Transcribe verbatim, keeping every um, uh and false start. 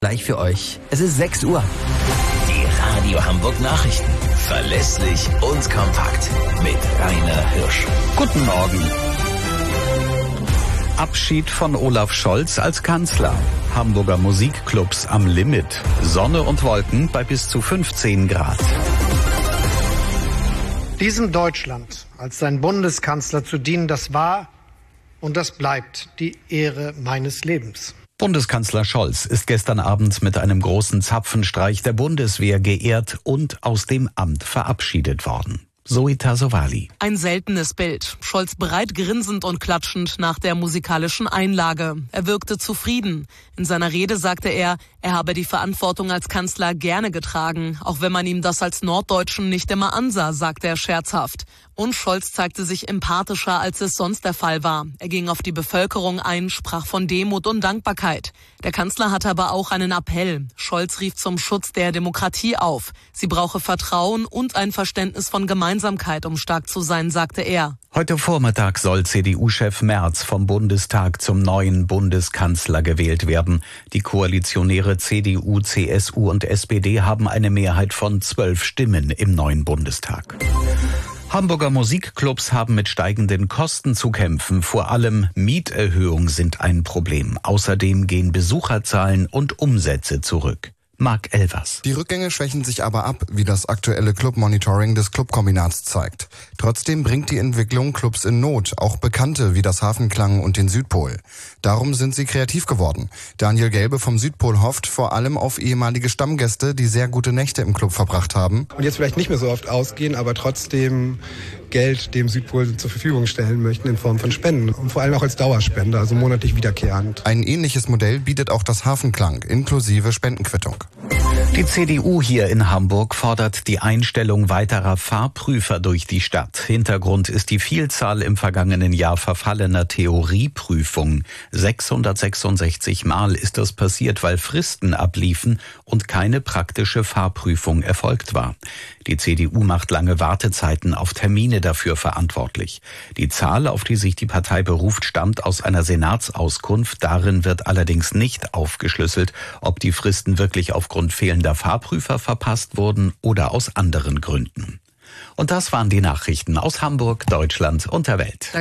Gleich für euch. Es ist sechs Uhr. Die Radio Hamburg Nachrichten. Verlässlich und kompakt. Mit Rainer Hirsch. Guten Morgen. Abschied von Olaf Scholz als Kanzler. Hamburger Musikclubs am Limit. Sonne und Wolken bei bis zu fünfzehn Grad. Diesem Deutschland als sein Bundeskanzler zu dienen, das war und das bleibt die Ehre meines Lebens. Bundeskanzler Scholz ist gestern Abend mit einem großen Zapfenstreich der Bundeswehr geehrt und aus dem Amt verabschiedet worden. Zoe Tassovali. Ein seltenes Bild. Scholz breit grinsend und klatschend nach der musikalischen Einlage. Er wirkte zufrieden. In seiner Rede sagte er, er habe die Verantwortung als Kanzler gerne getragen, auch wenn man ihm das als Norddeutschen nicht immer ansah, sagte er scherzhaft. Und Scholz zeigte sich empathischer, als es sonst der Fall war. Er ging auf die Bevölkerung ein, sprach von Demut und Dankbarkeit. Der Kanzler hatte aber auch einen Appell. Scholz rief zum Schutz der Demokratie auf. Sie brauche Vertrauen und ein Verständnis von Gemeinsamkeit, um stark zu sein, sagte er. Heute Vormittag soll C D U-Chef Merz vom Bundestag zum neuen Bundeskanzler gewählt werden. Die Koalitionäre C D U, C S U und S P D haben eine Mehrheit von zwölf Stimmen im neuen Bundestag. Hamburger Musikclubs haben mit steigenden Kosten zu kämpfen. Vor allem Mieterhöhungen sind ein Problem. Außerdem gehen Besucherzahlen und Umsätze zurück. Marc Elvers. Die Rückgänge schwächen sich aber ab, wie das aktuelle Club-Monitoring des Clubkombinats zeigt. Trotzdem bringt die Entwicklung Clubs in Not, auch Bekannte wie das Hafenklang und den Südpol. Darum sind sie kreativ geworden. Daniel Gelbe vom Südpol hofft vor allem auf ehemalige Stammgäste, die sehr gute Nächte im Club verbracht haben. Und jetzt vielleicht nicht mehr so oft ausgehen, aber trotzdem Geld dem Südpol zur Verfügung stellen möchten in Form von Spenden. Und vor allem auch als Dauerspende, also monatlich wiederkehrend. Ein ähnliches Modell bietet auch das Hafenklang, inklusive Spendenquittung. Die C D U hier in Hamburg fordert die Einstellung weiterer Fahrprüfer durch die Stadt. Hintergrund ist die Vielzahl im vergangenen Jahr verfallener Theorieprüfungen. sechshundertsechsundsechzig Mal ist das passiert, weil Fristen abliefen und keine praktische Fahrprüfung erfolgt war. Die C D U macht lange Wartezeiten auf Termine dafür verantwortlich. Die Zahl, auf die sich die Partei beruft, stammt aus einer Senatsauskunft. Darin wird allerdings nicht aufgeschlüsselt, ob die Fristen wirklich aufgrund fehlender Fahrprüfer verpasst wurden oder aus anderen Gründen. Und das waren die Nachrichten aus Hamburg, Deutschland und der Welt.